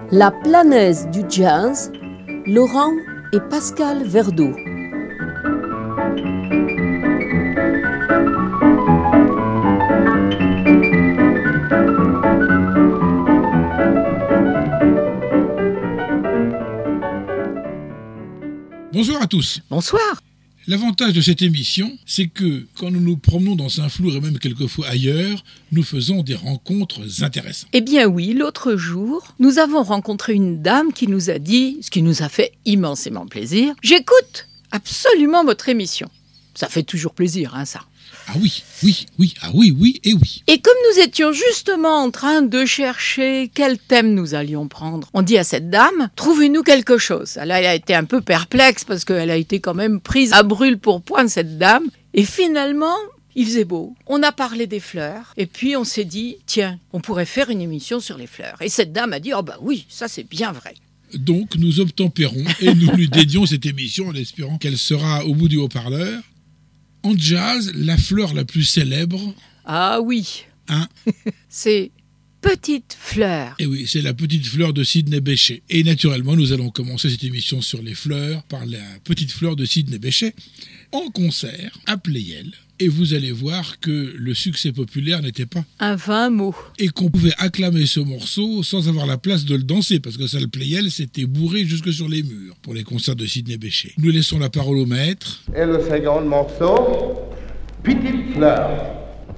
La Planaise du jazz, Laurent et Pascal Verdeau. Bonsoir à tous. Bonsoir. L'avantage de cette émission, c'est que quand nous nous promenons dans Saint-Flour et même quelquefois ailleurs, nous faisons des rencontres intéressantes. Eh bien oui, l'autre jour, nous avons rencontré une dame qui nous a dit, ce qui nous a fait immensément plaisir, « J'écoute absolument votre émission ». Ça fait toujours plaisir, ça. Ah oui, et oui. Et comme nous étions justement en train de chercher quel thème nous allions prendre, on dit à cette dame, trouvez-nous quelque chose. Elle a été un peu perplexe parce qu'elle a été quand même prise à brûle-pourpoint, cette dame. Et finalement, il faisait beau. On a parlé des fleurs et puis on s'est dit, tiens, on pourrait faire une émission sur les fleurs. Et cette dame a dit, oh bah oui, ça c'est bien vrai. Donc nous obtempérons et nous lui dédions cette émission en espérant qu'elle sera au bout du haut-parleur. En jazz, la fleur la plus célèbre... Ah oui, c'est Petite Fleur. Et oui, c'est la Petite Fleur de Sidney Bechet. Et naturellement, nous allons commencer cette émission sur les fleurs par la Petite Fleur de Sidney Bechet en concert à Pleyel. Et vous allez voir que le succès populaire n'était pas un vain mot. Et qu'on pouvait acclamer ce morceau sans avoir la place de le danser, parce que ça, le Pleyel, c'était bourré jusque sur les murs pour les concerts de Sidney Bechet. Nous laissons la parole au maître. Et le second morceau, Petite Fleur.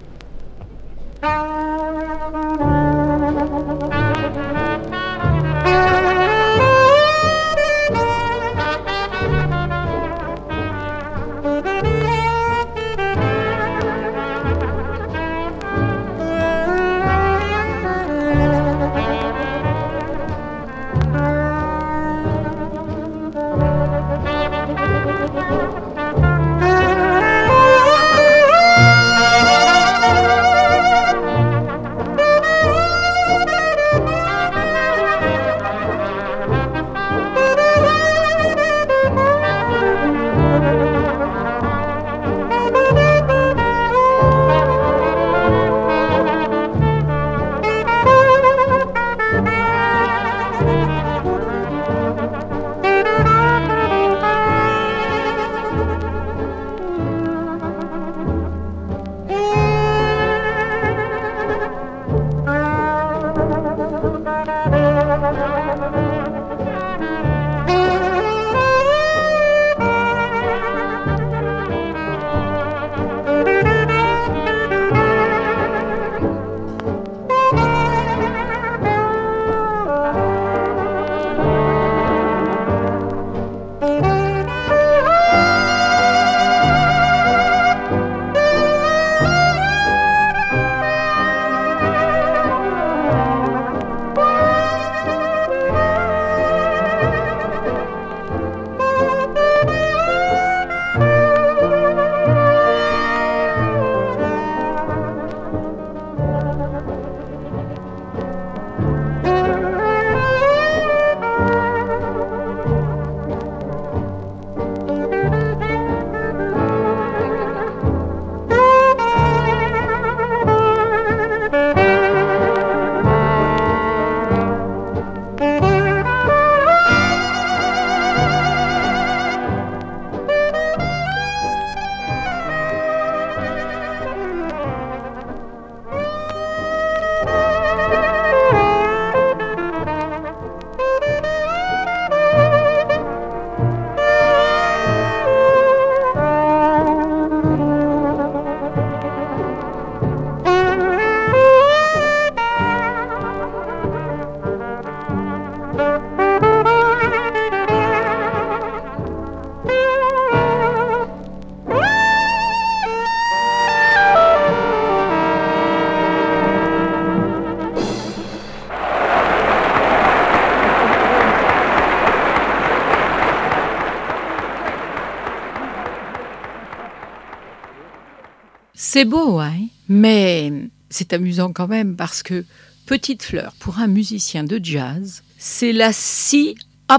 C'est beau, mais c'est amusant quand même parce que Petite Fleur, pour un musicien de jazz, c'est la scie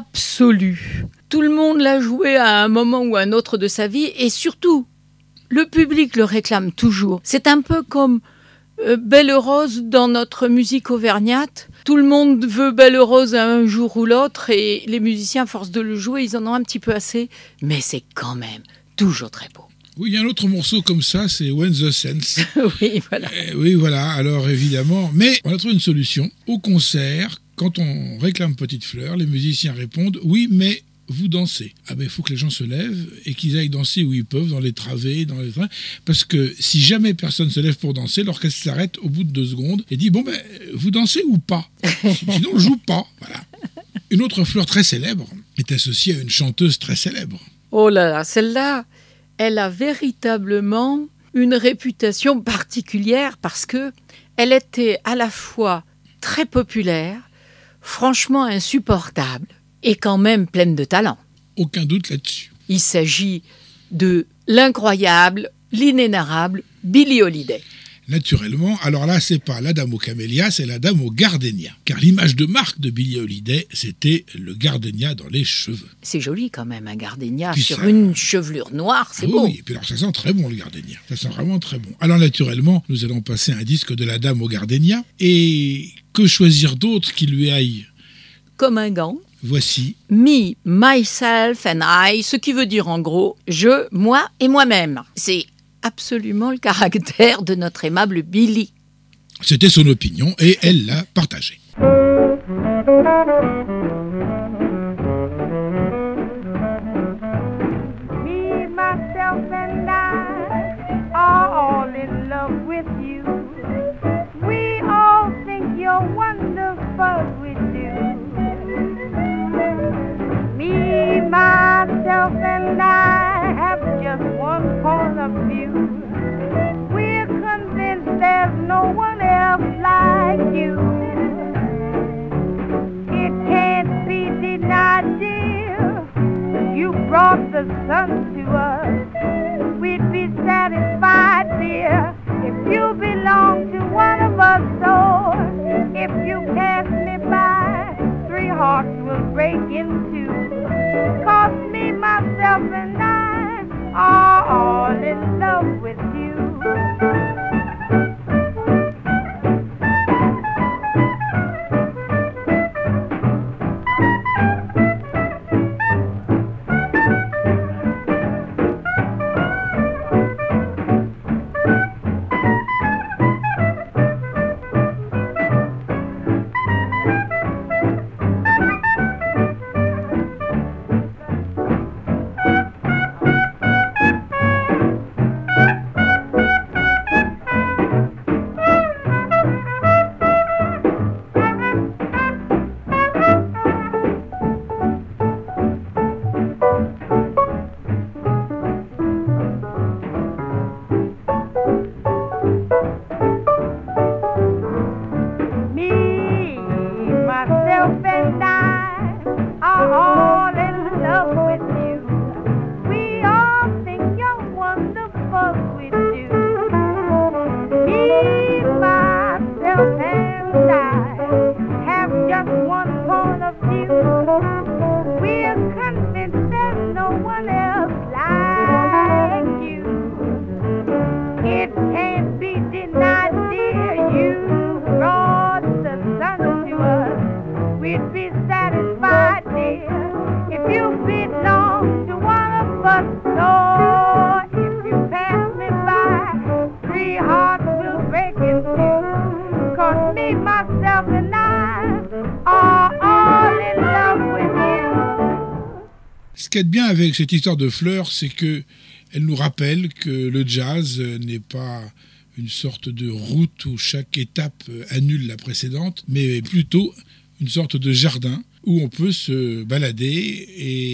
absolue. Tout le monde l'a joué à un moment ou à un autre de sa vie et surtout, le public le réclame toujours. C'est un peu comme Belle Rose, dans notre musique auvergnate, tout le monde veut Belle Rose un jour ou l'autre et les musiciens, à force de le jouer, ils en ont un petit peu assez. Mais c'est quand même toujours très beau. Oui, il y a un autre morceau comme ça, c'est When the Sense. Oui, voilà. Oui, voilà, alors évidemment. Mais on a trouvé une solution. Au concert, quand on réclame Petite Fleur, les musiciens répondent « Oui, mais vous dansez ». Ah ben, il faut que les gens se lèvent et qu'ils aillent danser où ils peuvent, dans les travées, dans les trains. Parce que si jamais personne se lève pour danser, l'orchestre s'arrête au bout de 2 secondes et dit « Bon, ben, vous dansez ou pas ?» Sinon, on ne joue pas. Voilà. Une autre fleur très célèbre est associée à une chanteuse très célèbre. Oh là là, celle-là, elle a véritablement une réputation particulière parce que elle était à la fois très populaire, franchement insupportable et quand même pleine de talent. Aucun doute là-dessus. Il s'agit de l'incroyable, l'inénarrable Billie Holiday. Naturellement, alors là, c'est pas la dame aux camélias, c'est la dame aux gardénias. Car l'image de marque de Billie Holiday, c'était le gardénia dans les cheveux. C'est joli quand même, un gardénia Puis sur ça... une chevelure noire, c'est beau. Oui, et puis alors ça sent très bon le gardénia. Ça sent vraiment très bon. Alors naturellement, nous allons passer un disque de la dame aux gardénias. Et que choisir d'autre qui lui aille ? Comme un gant. Voici Me, myself and I, ce qui veut dire en gros, je, moi et moi-même. C'est absolument le caractère de notre aimable Billie. C'était son opinion et elle l'a partagée. Me, myself and I are all in love with you. We all think you're wonderful, we do. Me, myself and I have just one point of view. We're convinced there's no one else like you. It can't be denied, dear. You brought the sun to us. We'd be satisfied, dear, if you belong to one of us. So if you pass me by, 3 hearts will break in 2. 'Cause me, myself, and I are all in love with you. Ce qu'il y a de bien avec cette histoire de fleurs, c'est que elle nous rappelle que le jazz n'est pas une sorte de route où chaque étape annule la précédente, mais plutôt une sorte de jardin où on peut se balader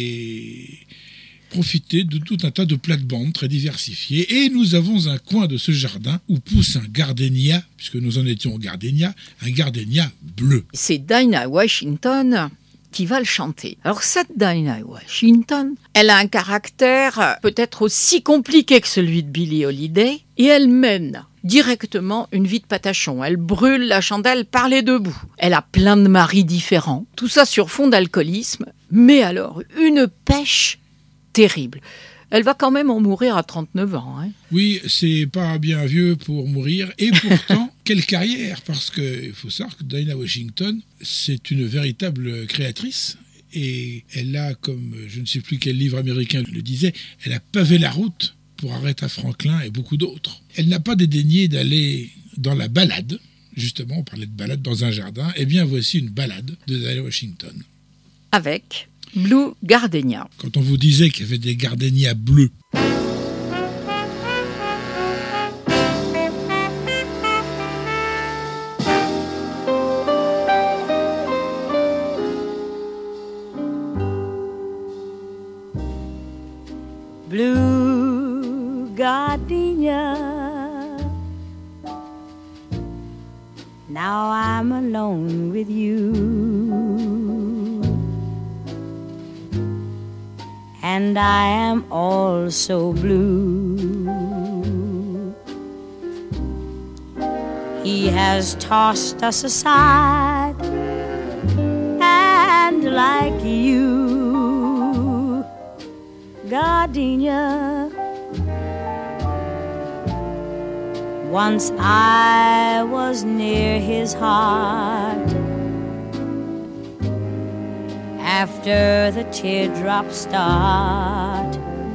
et profiter de tout un tas de plates-bandes très diversifiées. Et nous avons un coin de ce jardin où pousse un gardénia, puisque nous en étions au gardénia, un gardénia bleu. C'est Dinah Washington qui va le chanter. Alors cette Dinah Washington, elle a un caractère peut-être aussi compliqué que celui de Billie Holiday, et elle mène directement une vie de patachon. Elle brûle la chandelle par les 2 bouts. Elle a plein de maris différents, tout ça sur fond d'alcoolisme, mais alors une pêche terrible. Elle va quand même en mourir à 39 ans. Hein. Oui, c'est pas bien vieux pour mourir, et pourtant, quelle carrière, parce qu'il faut savoir que Dinah Washington, c'est une véritable créatrice. Et elle a, comme je ne sais plus quel livre américain le disait, elle a pavé la route pour Aretha Franklin et beaucoup d'autres. Elle n'a pas dédaigné d'aller dans la balade. Justement, on parlait de balade dans un jardin. Eh bien, voici une balade de Dinah Washington. Avec Blue Gardenia. Quand on vous disait qu'il y avait des gardénias bleus, Blue gardenia. Now I'm alone with you, and I am all so blue. He has tossed us aside, and like you, gardenia, once I was near his heart. After the teardrops start,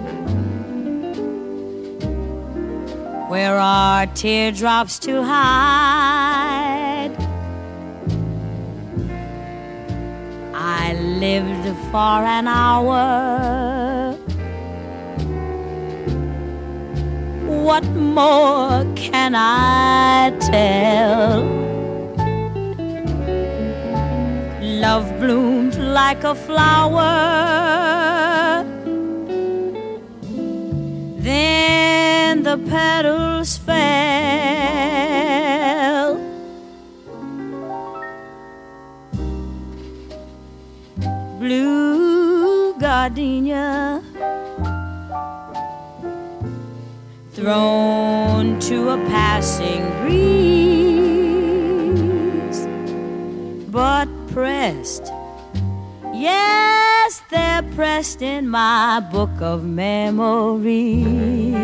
where are teardrops to hide? I lived for an hour. What more can I tell? Love bloomed like a flower, then the petals fell. Blue gardenia, thrown to a passing breeze, but pressed, yes, they're pressed in my book of memories.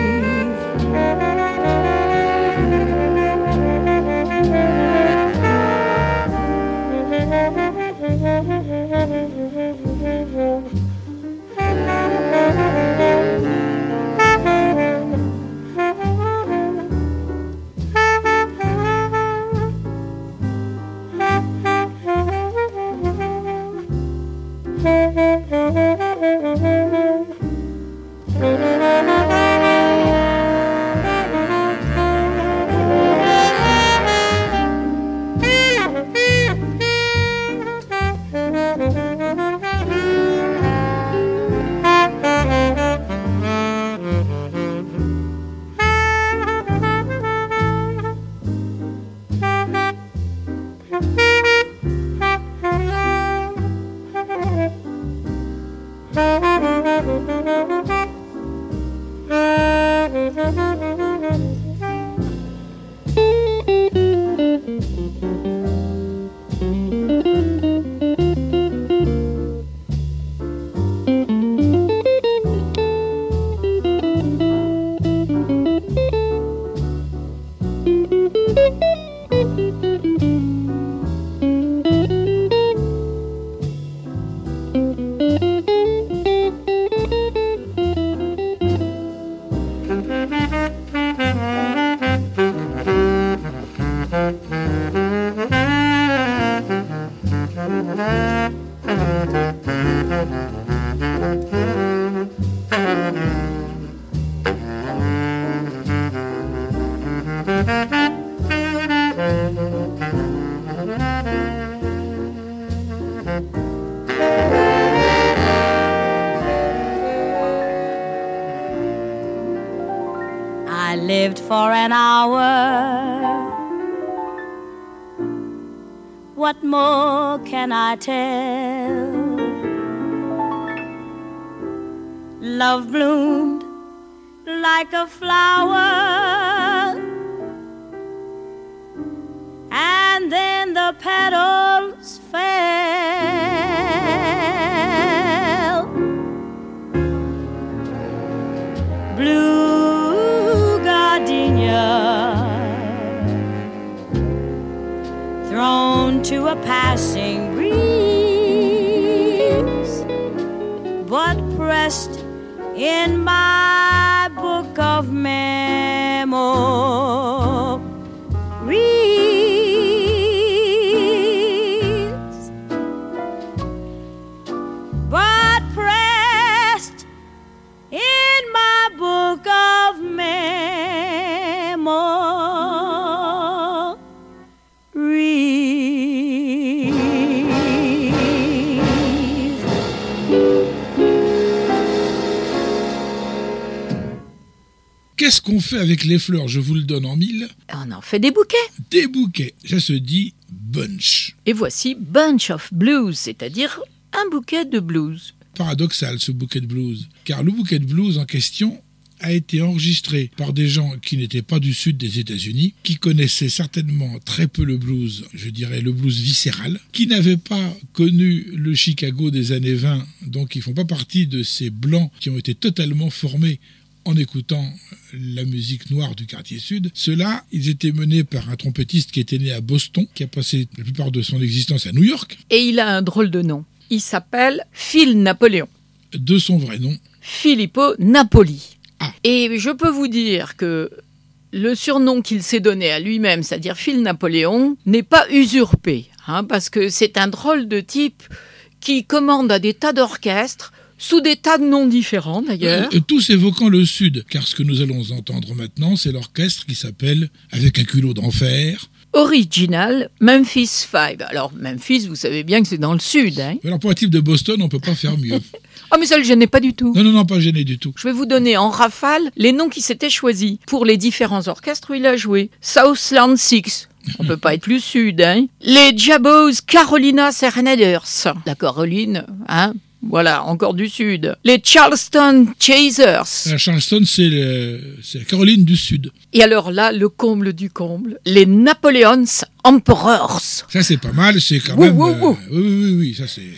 I lived for an hour. What more can I tell? Love bloomed like a flower, and then the petals fell. Blue gardenia, to a passing breeze, but pressed in my book of memories, but pressed in my book of memories. Qu'est-ce qu'on fait avec les fleurs? Je vous le donne en mille. On en fait des bouquets. Des bouquets. Ça se dit bunch. Et voici Bunch of Blues, c'est-à-dire un bouquet de blues. Paradoxal ce bouquet de blues. Car le bouquet de blues en question a été enregistré par des gens qui n'étaient pas du sud des États-Unis, qui connaissaient certainement très peu le blues, je dirais le blues viscéral, qui n'avaient pas connu le Chicago des années 20, donc ils ne font pas partie de ces blancs qui ont été totalement formés en écoutant la musique noire du quartier sud. Ceux-là, ils étaient menés par un trompettiste qui était né à Boston, qui a passé la plupart de son existence à New York. Et il a un drôle de nom. Il s'appelle Phil Napoléon. De son vrai nom. Filippo Napoli. Ah. Et je peux vous dire que le surnom qu'il s'est donné à lui-même, c'est-à-dire Phil Napoléon, n'est pas usurpé, parce que c'est un drôle de type qui commande à des tas d'orchestres, sous des tas de noms différents d'ailleurs. Tous évoquant le Sud, car ce que nous allons entendre maintenant, c'est l'orchestre qui s'appelle, avec un culot d'enfer, Original Memphis 5. Alors Memphis, vous savez bien que c'est dans le Sud. Alors pour un type de Boston, on ne peut pas faire mieux. Oh mais ça ne le gênait pas du tout. Non, pas gêné du tout. Je vais vous donner en rafale les noms qui s'étaient choisis pour les différents orchestres où il a joué. Southland Six. On peut pas être plus sud, Les Jabos Carolina Serenaders. La Caroline, Voilà, encore du sud. Les Charleston Chasers. La Charleston, c'est la Caroline du Sud. Et alors là, le comble du comble, les Napoleons Emperors. Ça, c'est pas mal, c'est quand même... Oui,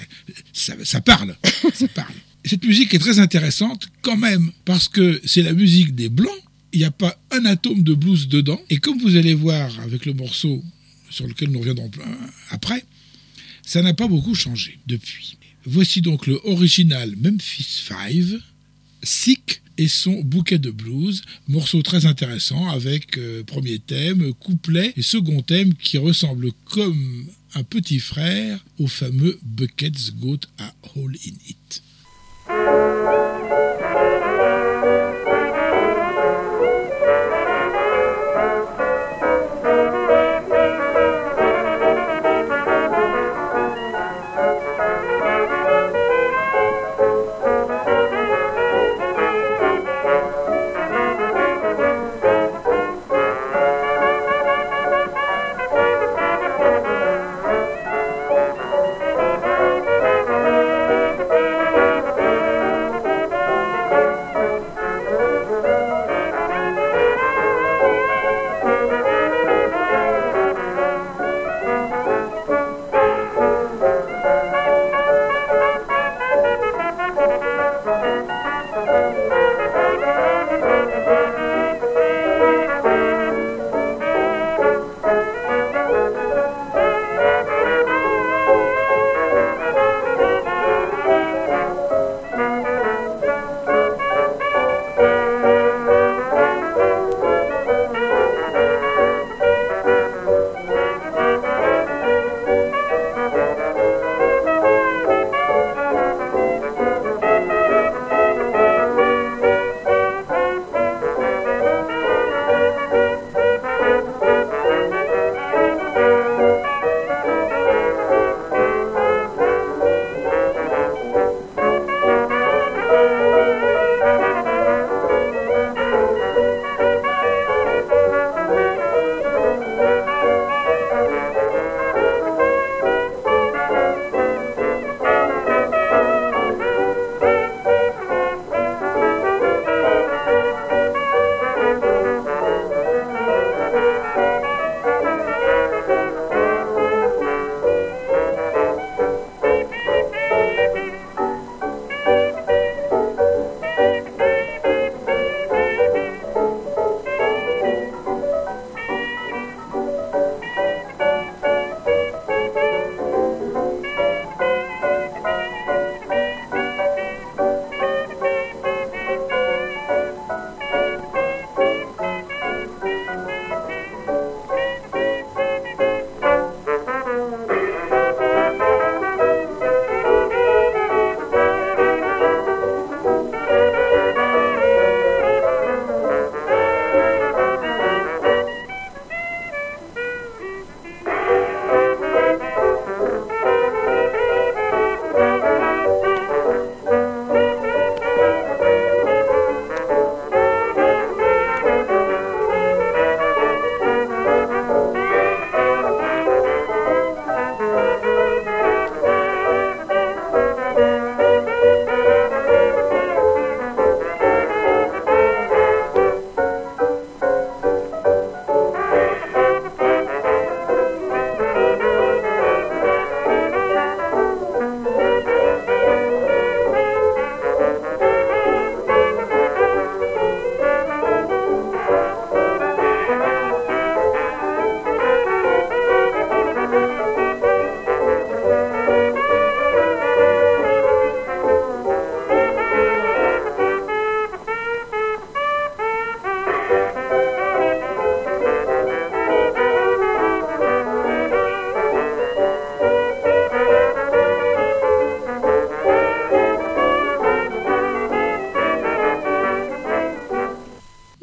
ça parle. Ça parle. Cette musique est très intéressante quand même, parce que c'est la musique des Blancs. Il n'y a pas un atome de blues dedans. Et comme vous allez voir avec le morceau sur lequel nous reviendrons après, ça n'a pas beaucoup changé depuis. Voici donc le original Memphis 5, Sick et son bouquet de blues, morceau très intéressant avec premier thème, couplet et second thème qui ressemble comme un petit frère au fameux Bucket's Got a Hole in It.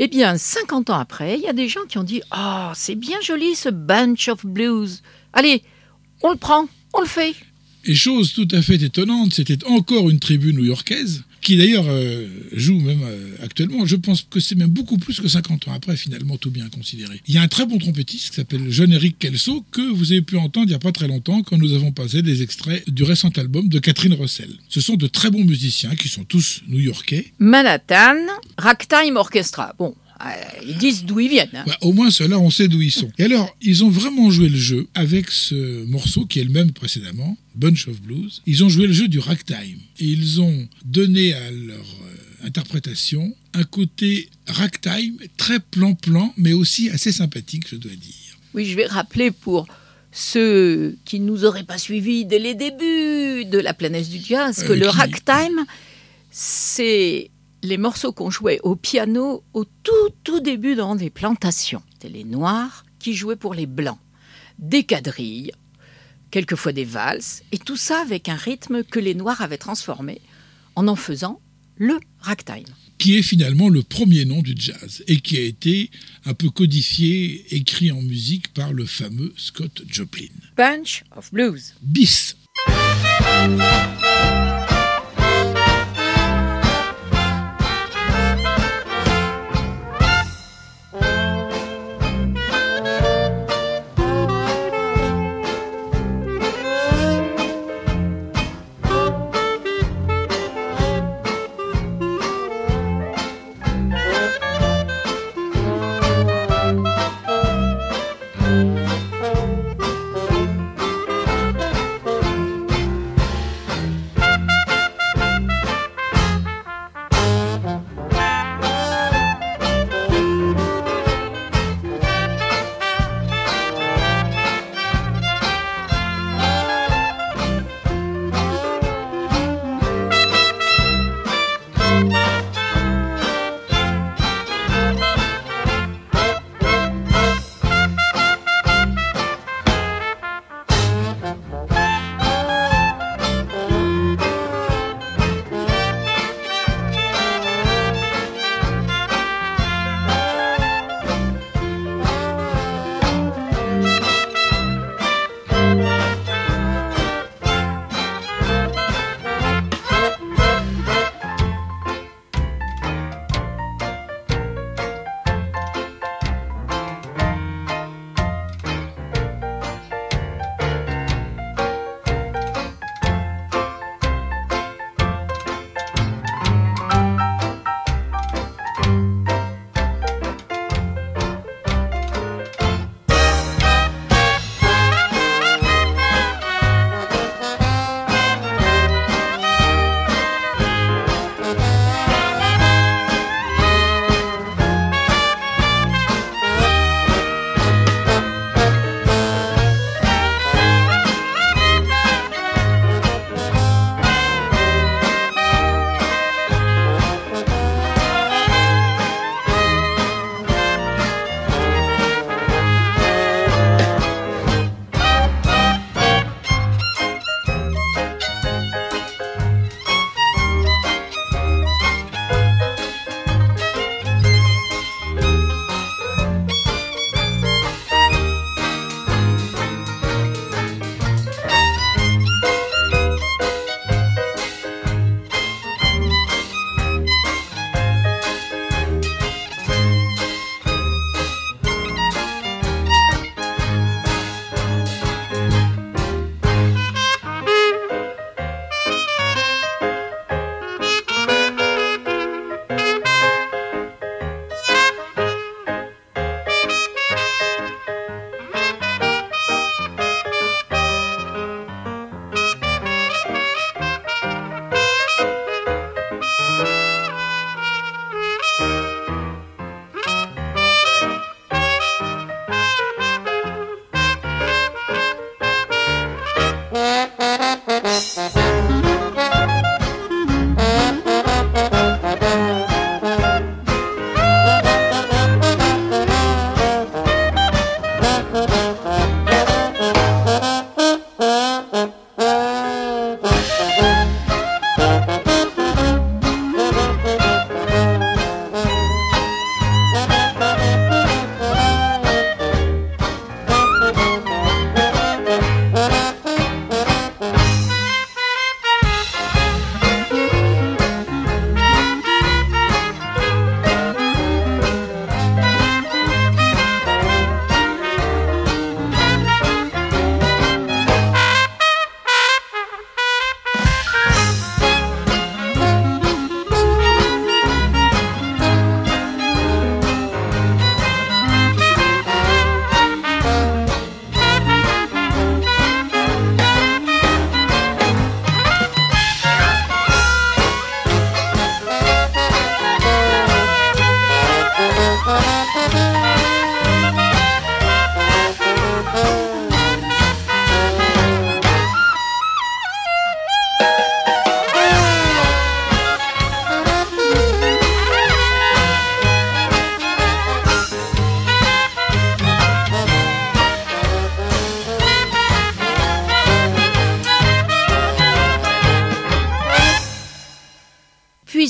Eh bien, 50 ans après, il y a des gens qui ont dit « Oh, c'est bien joli ce Bunch of Blues. Allez, on le prend, on le fait. » Et chose tout à fait étonnante, c'était encore une tribu new-yorkaise, qui d'ailleurs joue même actuellement. Je pense que c'est même beaucoup plus que 50 ans après, finalement, tout bien considéré. Il y a un très bon trompettiste qui s'appelle John-Éric Kelso, que vous avez pu entendre il n'y a pas très longtemps, quand nous avons passé des extraits du récent album de Catherine Russell. Ce sont de très bons musiciens, qui sont tous new-yorkais. Manhattan, Ragtime Orchestra. Bon, ils disent d'où ils viennent. Hein. Ouais, au moins, ceux-là, on sait d'où ils sont. Et alors, ils ont vraiment joué le jeu avec ce morceau qui est le même précédemment, Bunch of Blues. Ils ont joué le jeu du ragtime. Et ils ont donné à leur interprétation un côté ragtime très plan-plan, mais aussi assez sympathique, je dois dire. Oui, je vais rappeler pour ceux qui ne nous auraient pas suivis dès les débuts de la planète du jazz que le ragtime, c'est les morceaux qu'on jouait au piano au tout début dans des plantations. C'était les Noirs qui jouaient pour les Blancs. Des quadrilles, quelquefois des valses, et tout ça avec un rythme que les Noirs avaient transformé en faisant le ragtime. Qui est finalement le premier nom du jazz et qui a été un peu codifié, écrit en musique par le fameux Scott Joplin. Bunch of Blues. Bis.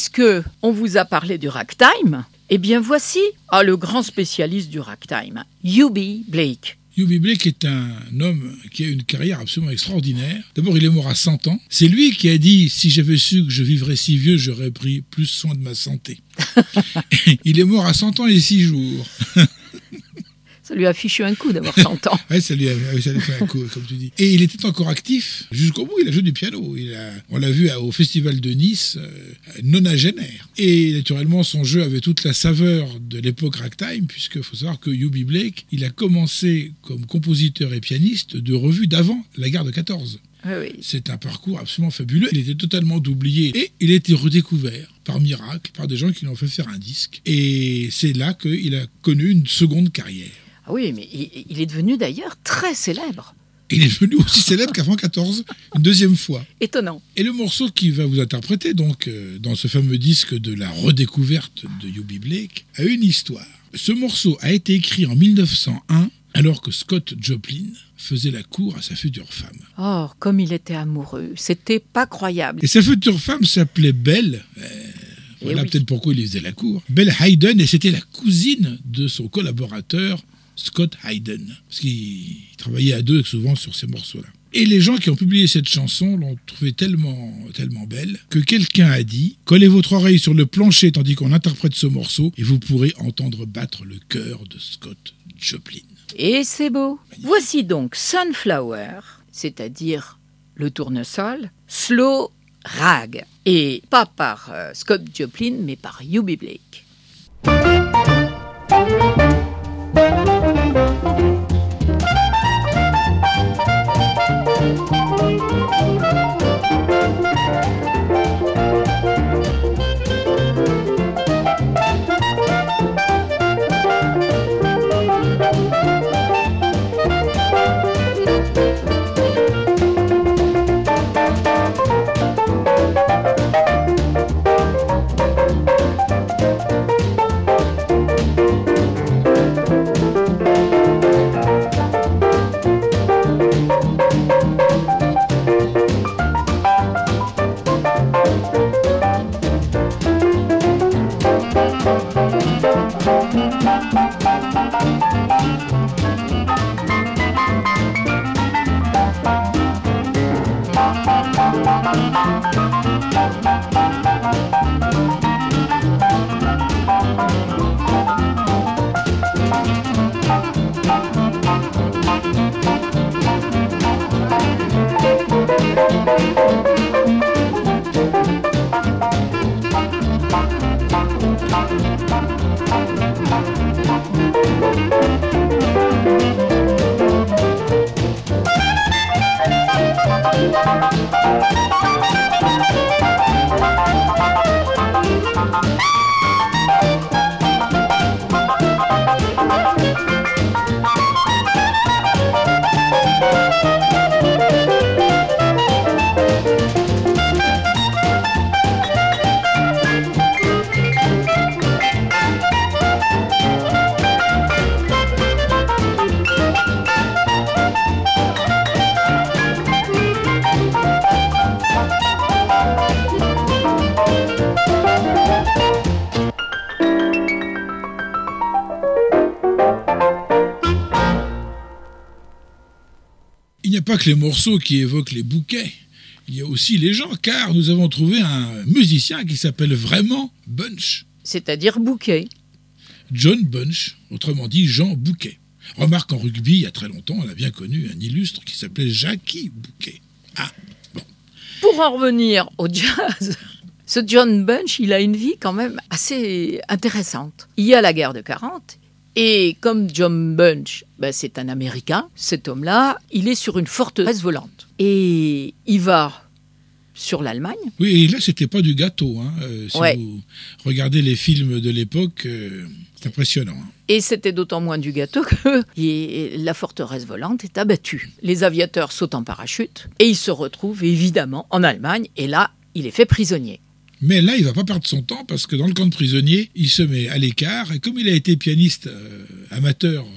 puisque on vous a parlé du ragtime, eh bien voici le grand spécialiste du ragtime, U.B. Blake. U.B. Blake est un homme qui a une carrière absolument extraordinaire. D'abord, il est mort à 100 ans. C'est lui qui a dit « Si j'avais su que je vivrais si vieux, j'aurais pris plus soin de ma santé. » Il est mort à 100 ans et 6 jours. Ça lui a fichu un coup d'avoir 100 ans. Oui, ça lui a fait un coup, comme tu dis. Et il était encore actif jusqu'au bout. Il a joué du piano. On l'a vu au Festival de Nice, nonagénaire. Et naturellement, son jeu avait toute la saveur de l'époque ragtime, puisqu'il faut savoir que U.B. Blake, il a commencé comme compositeur et pianiste de revues d'avant la guerre de 14. Oui. C'est un parcours absolument fabuleux. Il était totalement oublié et il a été redécouvert par miracle, par des gens qui lui ont fait faire un disque. Et c'est là qu'il a connu une seconde carrière. Ah oui, mais il est devenu d'ailleurs très célèbre. Il est devenu aussi célèbre qu'avant 14, une deuxième fois. Étonnant. Et le morceau qu'il va vous interpréter, donc, dans ce fameux disque de la redécouverte de U.B. Blake, a une histoire. Ce morceau a été écrit en 1901, alors que Scott Joplin faisait la cour à sa future femme. Oh, comme il était amoureux. C'était pas croyable. Et sa future femme s'appelait Belle. Voilà oui. Peut-être pourquoi il lui faisait la cour. Belle Hayden, et c'était la cousine de son collaborateur, Scott Hayden, parce qu'il travaillait à deux souvent sur ces morceaux-là. Et les gens qui ont publié cette chanson l'ont trouvée tellement belle que quelqu'un a dit « Collez votre oreille sur le plancher tandis qu'on interprète ce morceau et vous pourrez entendre battre le cœur de Scott Joplin. » Et c'est beau. Magnifique. Voici donc Sunflower, c'est-à-dire le tournesol, slow rag, et pas par Scott Joplin, mais par U.B. Blake. Il n'y a pas que les morceaux qui évoquent les bouquets, il y a aussi les gens, car nous avons trouvé un musicien qui s'appelle vraiment Bunch. C'est-à-dire bouquet. John Bunch, autrement dit Jean Bouquet. Remarque en rugby, il y a très longtemps, on a bien connu un illustre qui s'appelait Jackie Bouquet. Ah, bon. Pour en revenir au jazz, ce John Bunch, il a une vie quand même assez intéressante. Il y a la guerre de 40. Et comme John Bunch, c'est un Américain, cet homme-là, il est sur une forteresse volante. Et il va sur l'Allemagne. Oui, et là, c'était pas du gâteau. Si vous regardez les films de l'époque, c'est impressionnant. Et c'était d'autant moins du gâteau que la forteresse volante est abattue. Les aviateurs sautent en parachute et il se retrouve évidemment en Allemagne. Et là, il est fait prisonnier. Mais là, il ne va pas perdre son temps parce que dans le camp de prisonniers, il se met à l'écart. Et comme il a été pianiste amateur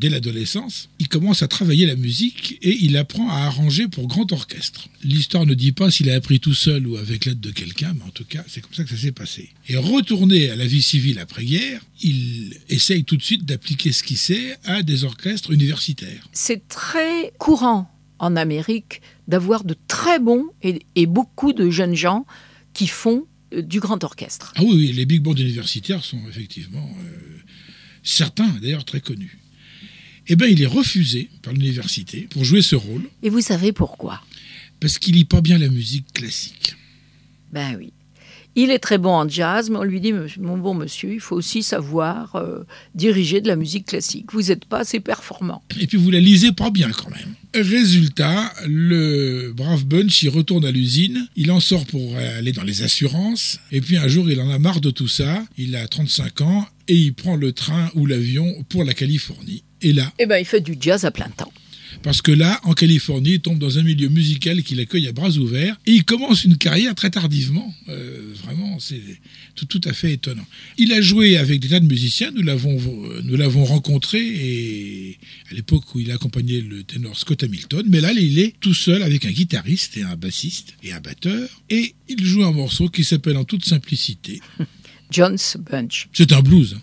dès l'adolescence, il commence à travailler la musique et il apprend à arranger pour grand orchestre. L'histoire ne dit pas s'il a appris tout seul ou avec l'aide de quelqu'un, mais en tout cas, c'est comme ça que ça s'est passé. Et retourné à la vie civile après-guerre, il essaye tout de suite d'appliquer ce qu'il sait à des orchestres universitaires. C'est très courant en Amérique d'avoir de très bons et beaucoup de jeunes gens qui font du grand orchestre. Ah oui, les big bands universitaires sont effectivement certains d'ailleurs très connus. Eh bien, il est refusé par l'université pour jouer ce rôle. Et vous savez pourquoi ? Parce qu'il lit pas bien la musique classique. Ben oui. Il est très bon en jazz, mais on lui dit, mon bon monsieur, il faut aussi savoir diriger de la musique classique. Vous n'êtes pas assez performant. Et puis vous la lisez pas bien quand même. Résultat, le brave Bunch, il retourne à l'usine, il en sort pour aller dans les assurances, et puis un jour il en a marre de tout ça, il a 35 ans, et il prend le train ou l'avion pour la Californie. Et là... Eh ben, il fait du jazz à plein temps. Parce que là, en Californie, il tombe dans un milieu musical qui l'accueille à bras ouverts et il commence une carrière très tardivement. Vraiment, c'est tout à fait étonnant. Il a joué avec des tas de musiciens, nous l'avons rencontré et à l'époque où il a accompagné le ténor Scott Hamilton, mais là, il est tout seul avec un guitariste et un bassiste et un batteur et il joue un morceau qui s'appelle en toute simplicité John's Bunch. C'est un blues.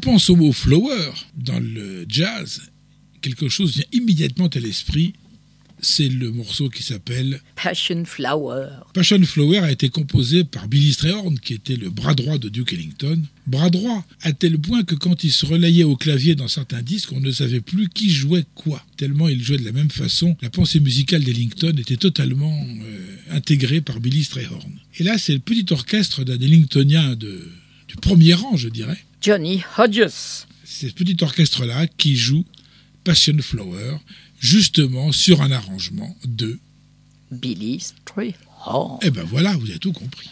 pense au mot flower dans le jazz, quelque chose vient immédiatement à l'esprit. C'est le morceau qui s'appelle Passion Flower. Passion Flower a été composé par Billy Strayhorn, qui était le bras droit de Duke Ellington. Bras droit à tel point que quand il se relayait au clavier dans certains disques, on ne savait plus qui jouait quoi. Tellement il jouait de la même façon, la pensée musicale d'Ellington était totalement intégrée par Billy Strayhorn. Et là, c'est le petit orchestre d'un Ellingtonien du premier rang, je dirais. Johnny Hodges. C'est ce petit orchestre-là qui joue Passion Flower, justement sur un arrangement de Billy Strayhorn. Et ben voilà, vous avez tout compris.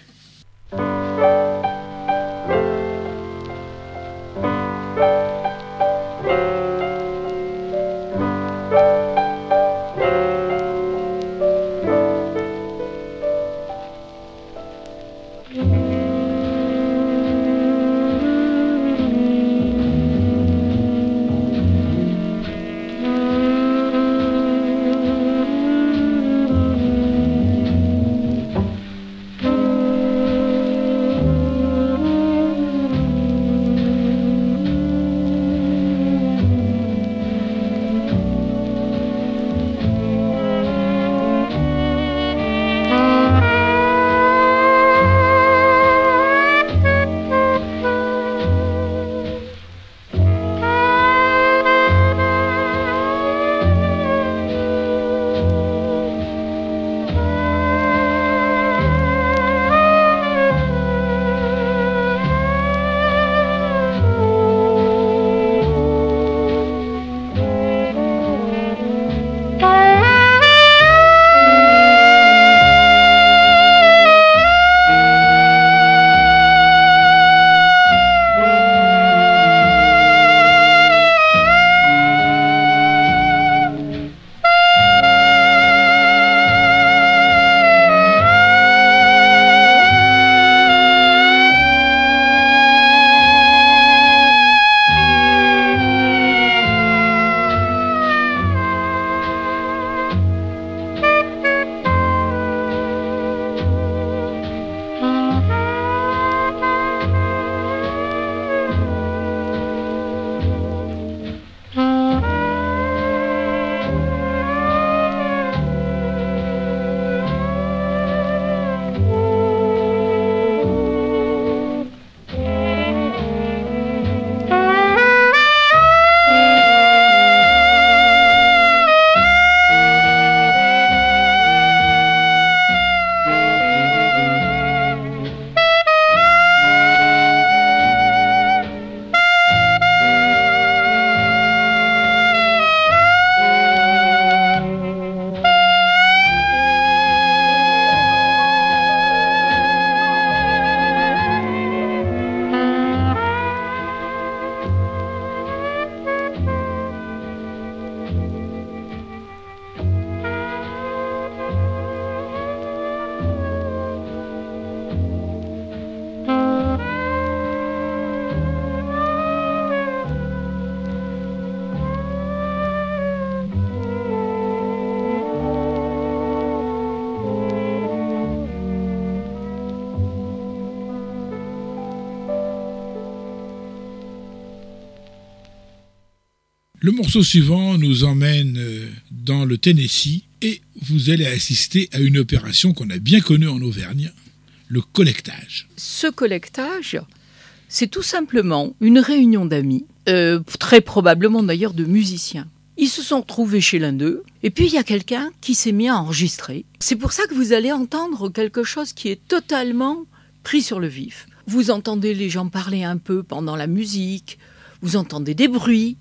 Le morceau suivant nous emmène dans le Tennessee et vous allez assister à une opération qu'on a bien connue en Auvergne, le collectage. Ce collectage, c'est tout simplement une réunion d'amis, très probablement d'ailleurs de musiciens. Ils se sont retrouvés chez l'un d'eux, et puis il y a quelqu'un qui s'est mis à enregistrer. C'est pour ça que vous allez entendre quelque chose qui est totalement pris sur le vif. Vous entendez les gens parler un peu pendant la musique, vous entendez des bruits,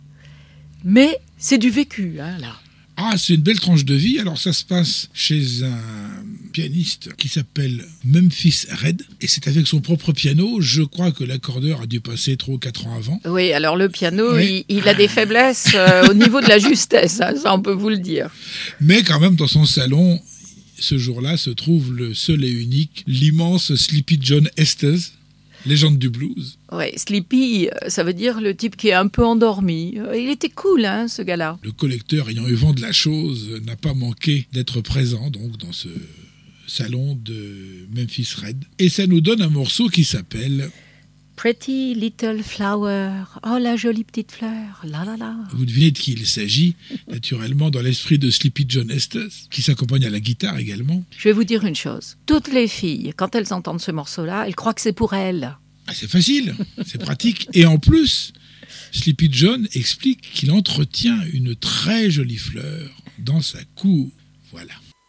mais c'est du vécu, hein, là. Ah, c'est une belle tranche de vie. Alors ça se passe chez un pianiste qui s'appelle Memphis Red, et c'est avec son propre piano. Je crois que l'accordeur a dû passer 3 ou 4 ans avant. Oui, alors le piano, oui. il a des faiblesses au niveau de la justesse, hein, ça on peut vous le dire. Mais quand même, dans son salon, ce jour-là, se trouve le seul et unique, l'immense Sleepy John Estes, légende du blues. Oui, Sleepy, ça veut dire le type qui est un peu endormi. Il était cool, hein, ce gars-là. Le collecteur, ayant eu vent de la chose, n'a pas manqué d'être présent donc dans ce salon de Memphis Red. Et ça nous donne un morceau qui s'appelle Pretty little flower. Oh, la jolie petite fleur. La la la. Vous devinez de qui il s'agit, naturellement, dans l'esprit de Sleepy John Estes, qui s'accompagne à la guitare également. Je vais vous dire une chose. Toutes les filles, quand elles entendent ce morceau-là, elles croient que c'est pour elles. Ah, c'est facile, c'est pratique. Et en plus, Sleepy John explique qu'il entretient une très jolie fleur dans sa cour. Voilà.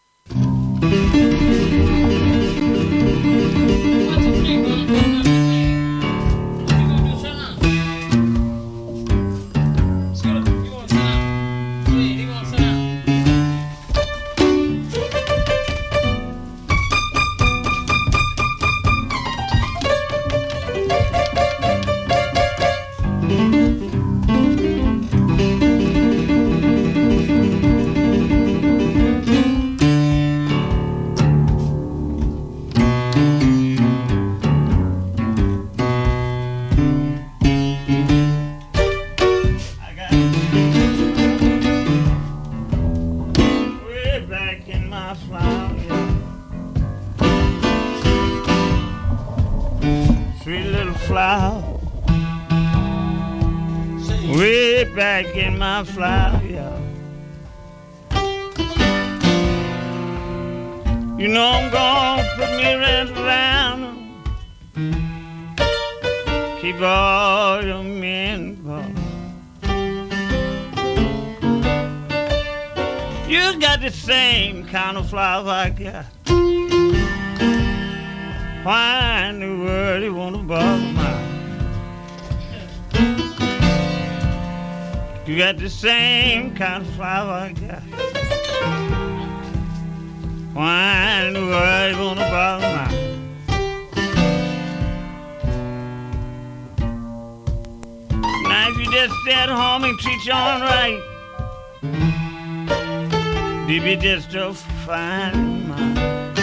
Way back in my flower yard. You know I'm gonna put me right around, keep all your men involved. You got the same kind of flower I got. Why in the world you wanna bother mine? You got the same kind of flower I got. Why in the world you wanna bother mine? Now if you just stay at home and treat you all right, you'll be just a fine man.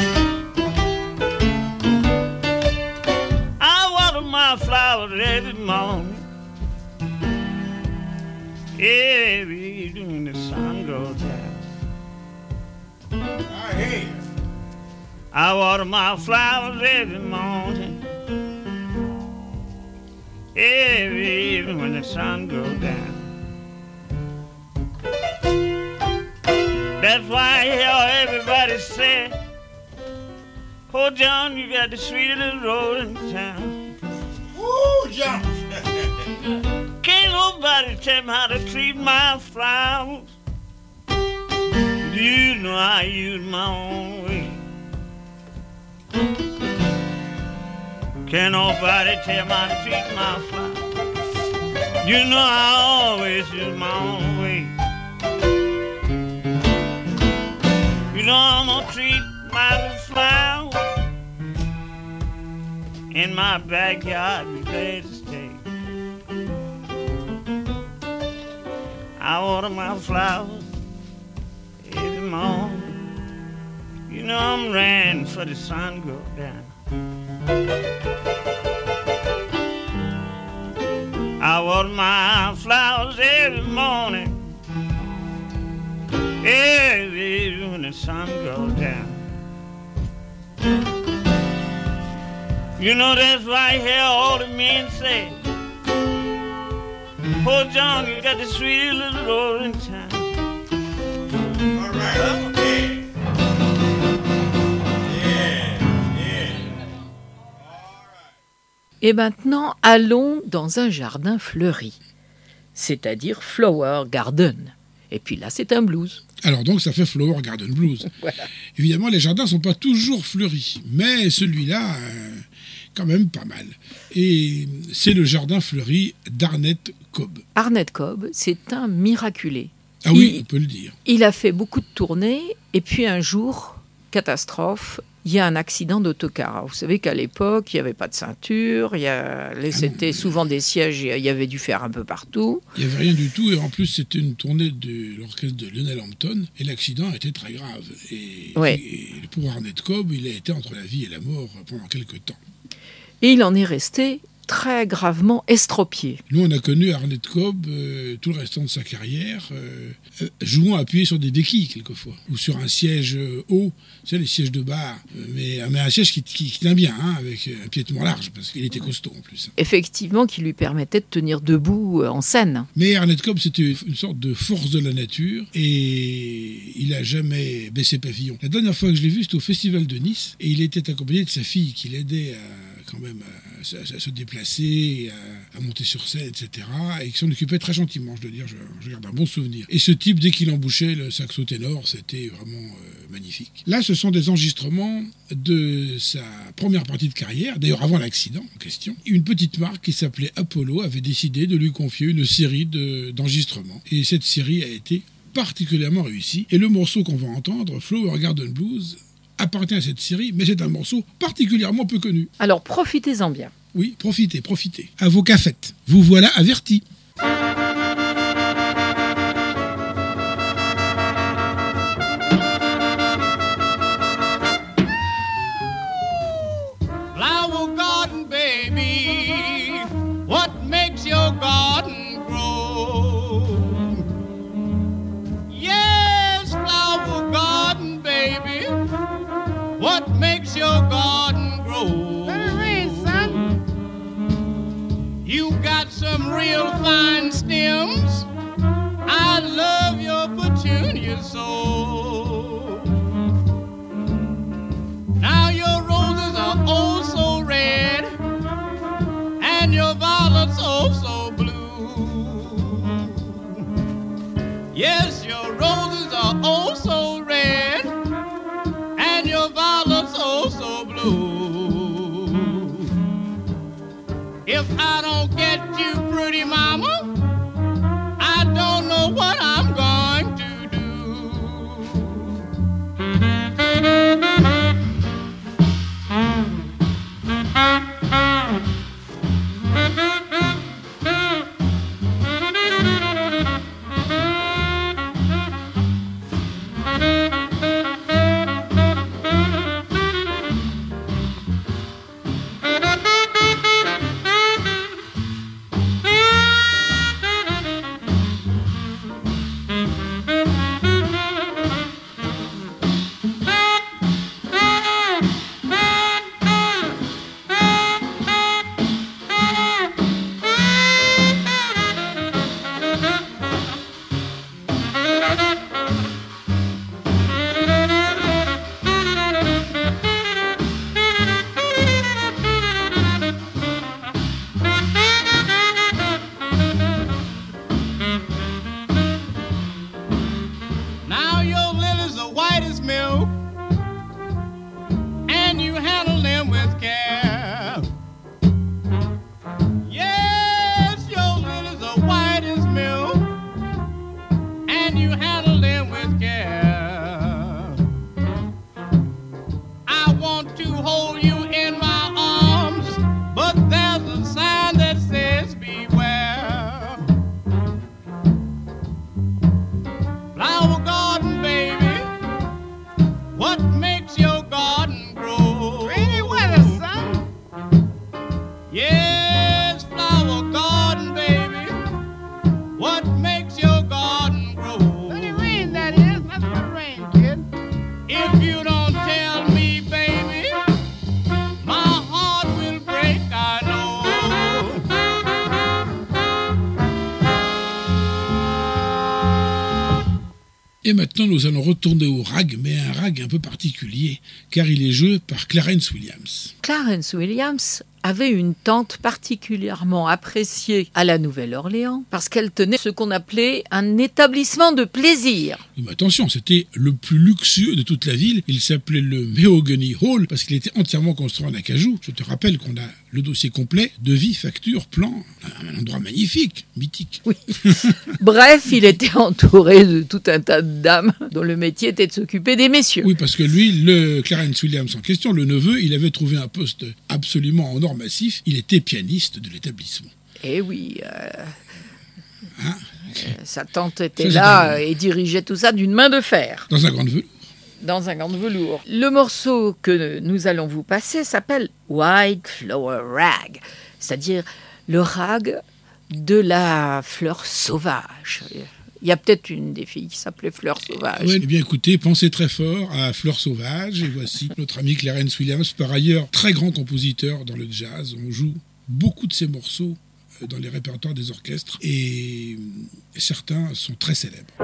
I water my flowers every morning, every evening the sun goes down. I water my flowers every morning, every evening when the sun goes down. That's why I hear everybody say, oh, John, you got the sweetest road in town. Woo, John! Can't nobody tell me how to treat my flowers. You know I use my own way. Can't nobody tell me how to treat my flowers. You know I always use my own way. You know I'm gonna treat my little flowers in my backyard, be glad to stay. I water my flowers every morning. You know I'm ran for the sun go down. I water my flowers every morning, every when the sun goes down. You know that's why I hear all the men say, oh, John, you got the sweetest little road in town. All right, okay. Yeah. Et maintenant, allons dans un jardin fleuri, c'est-à-dire Flower Garden. Et puis là, c'est un blues. Alors donc, ça fait Flower Garden Blues. Voilà. Évidemment, les jardins ne sont pas toujours fleuris, mais celui-là, quand même pas mal. Et c'est le jardin fleuri d'Arnett Cobb. Arnett Cobb, c'est un miraculé. Ah oui, on peut le dire. Il a fait beaucoup de tournées, et puis un jour, catastrophe, il y a un accident d'autocar. Vous savez qu'à l'époque, il n'y avait pas de ceinture, c'était souvent des sièges, il y avait du fer un peu partout. Il n'y avait rien du tout, et en plus, c'était une tournée de l'orchestre de Lionel Hampton, et l'accident a été très grave. Et pour Arnett Cobb, il a été entre la vie et la mort pendant quelques temps. Et il en est resté très gravement estropié. Nous, on a connu Arnett Cobb tout le restant de sa carrière, jouant appuyé sur des béquilles quelquefois, ou sur un siège haut, tu sais, les sièges de bar, mais un siège qui tient bien, hein, avec un piétement large, parce qu'il était costaud en plus. Effectivement, qui lui permettait de tenir debout en scène. Mais Arnett Cobb, c'était une sorte de force de la nature, et il n'a jamais baissé pavillon. La dernière fois que je l'ai vu, c'était au Festival de Nice, et il était accompagné de sa fille, qui l'aidait quand même à se déplacer, à monter sur scène, etc. Et qui s'en occupait très gentiment, je dois dire, je garde un bon souvenir. Et ce type, dès qu'il embouchait le saxo ténor, c'était vraiment magnifique. Là, ce sont des enregistrements de sa première partie de carrière, d'ailleurs avant l'accident en question. Une petite marque qui s'appelait Apollo avait décidé de lui confier une série d'enregistrements. Et cette série a été particulièrement réussie. Et le morceau qu'on va entendre, Flower Garden Blues, appartient à cette série, mais c'est un morceau particulièrement peu connu. Alors profitez-en bien. Oui, profitez. À vos cafettes. Vous voilà avertis. Flower garden, baby, what makes your garden grow? Yes, flower garden, baby, what makes your garden grow? Let it rain, son. You got some real fine stems. I love your petunia so. Now your roses are oh so red, and your violets oh so blue. Yes, your roses are oh so red, and your violets oh so blue. If I don't get you, pretty mama, I don't know what I'm going to do. Now your lilies are white as milk, and you handle them with care. Yes, your lilies are white as milk, and you handle them with care. I want to hold you in my arms, but there's a sign that says beware. Flower garden, baby, what makes your garden grow? Rainy weather, son. Yes, flower garden, baby, what makes your garden grow? Let it rain, that is. That's what rain, kid. If you don't tell me, baby, my heart will break, I know. Et maintenant, nous allons retourner au rag, mais un rag un peu particulier, car il est joué par Clarence Williams. Clarence Williams avait une tante particulièrement appréciée à la Nouvelle-Orléans parce qu'elle tenait ce qu'on appelait un établissement de plaisir. Oui, mais attention, c'était le plus luxueux de toute la ville. Il s'appelait le Mahogany Hall parce qu'il était entièrement construit en acajou. Je te rappelle qu'on a le dossier complet, devis, facture, plan, un endroit magnifique, mythique. Oui. Bref, il était entouré de tout un tas de dames dont le métier était de s'occuper des messieurs. Oui, parce que lui, le Clarence Williams en question, le neveu, il avait trouvé un poste absolument en or massif. Il était pianiste de l'établissement. Eh oui, Hein sa tante était là et dirigeait tout ça d'une main de fer. Dans un grand velours. dans un gant de velours. Le morceau que nous allons vous passer s'appelle White Flower Rag, c'est-à-dire le rag de la fleur sauvage. Il y a peut-être une des filles qui s'appelait Fleur Sauvage. Oui, eh bien écoutez, pensez très fort à Fleur Sauvage. Et voici notre ami Clarence Williams, par ailleurs très grand compositeur dans le jazz. On joue beaucoup de ses morceaux dans les répertoires des orchestres et certains sont très célèbres.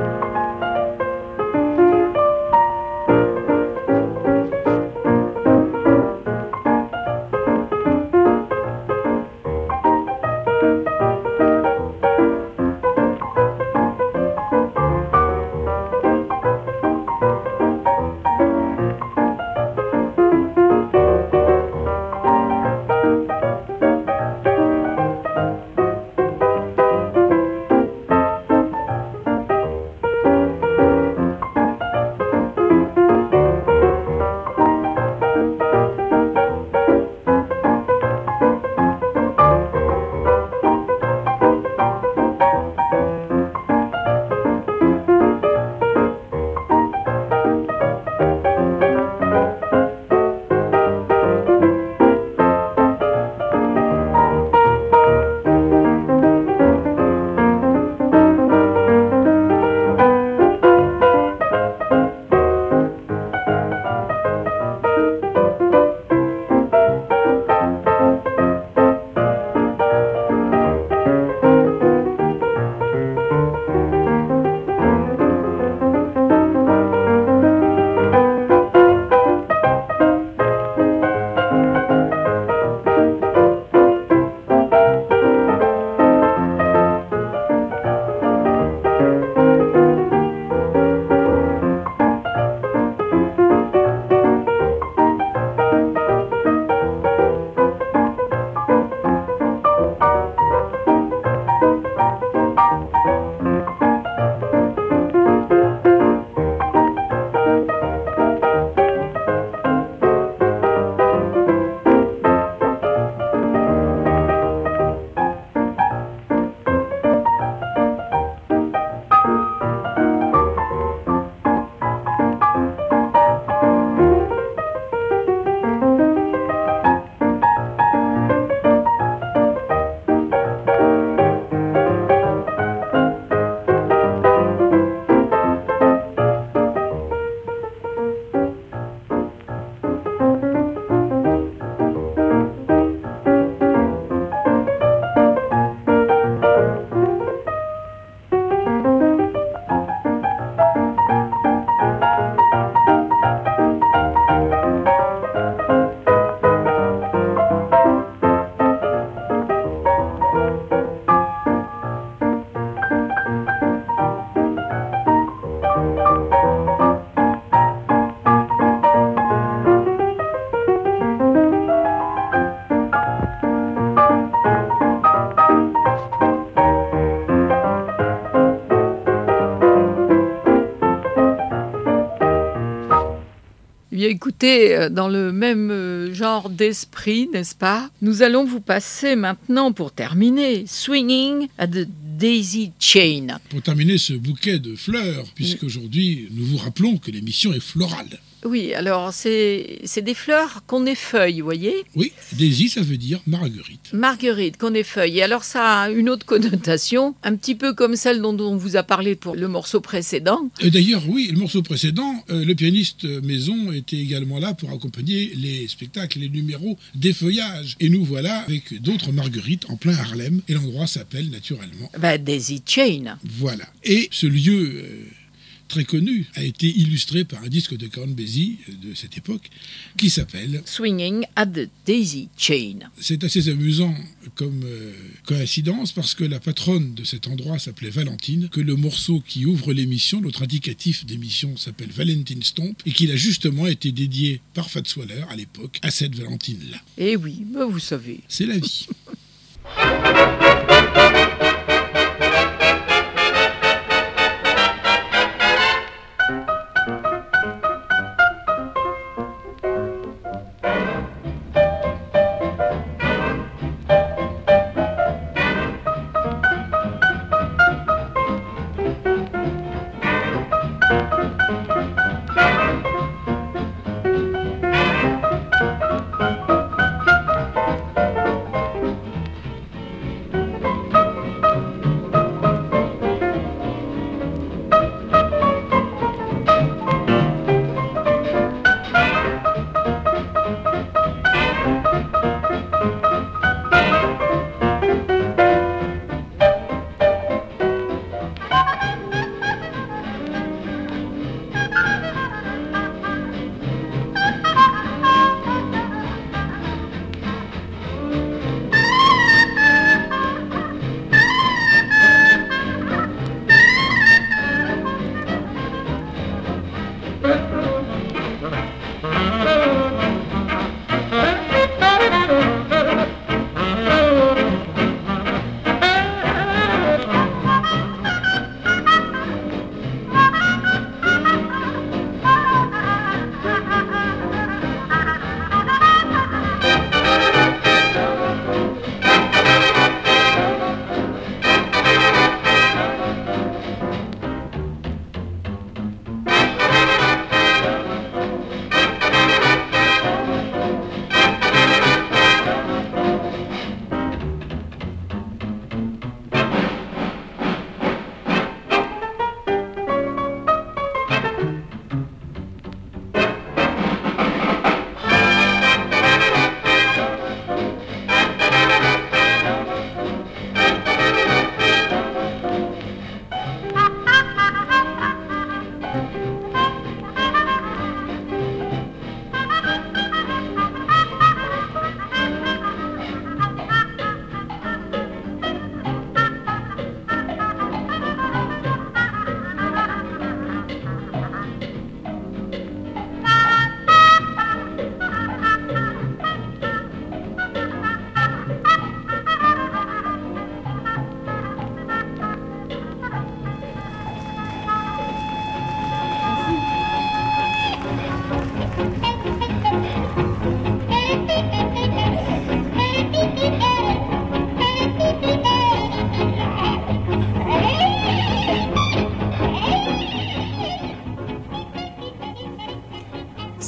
Bien écoutez, dans le même genre d'esprit, n'est-ce pas? Nous allons vous passer maintenant, pour terminer, Swinging at the Daisy Chain. Pour terminer ce bouquet de fleurs, puisqu'aujourd'hui, nous vous rappelons que l'émission est florale. Oui, alors c'est des fleurs qu'on effeuille, vous voyez? Oui, Daisy, ça veut dire marguerite. Marguerite, qu'on effeuille. Et alors ça a une autre connotation, un petit peu comme celle dont on vous a parlé pour le morceau précédent. Et d'ailleurs, oui, le morceau précédent, le pianiste Maison était également là pour accompagner les spectacles, les numéros d'effeuillage. Et nous voilà avec d'autres marguerites en plein Harlem. Et l'endroit s'appelle naturellement Daisy Chain. Voilà. Et ce lieu très connu a été illustré par un disque de Count Basie de cette époque qui s'appelle Swinging at the Daisy Chain. C'est assez amusant comme coïncidence parce que la patronne de cet endroit s'appelait Valentine, que le morceau qui ouvre l'émission, notre indicatif d'émission s'appelle Valentine Stomp et qu'il a justement été dédié par Fats Waller à l'époque à cette Valentine-là. Eh oui, ben vous savez. C'est la vie.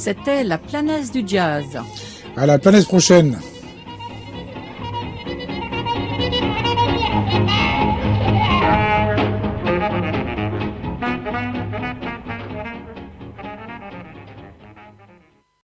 C'était la planète du jazz. À la planète prochaine.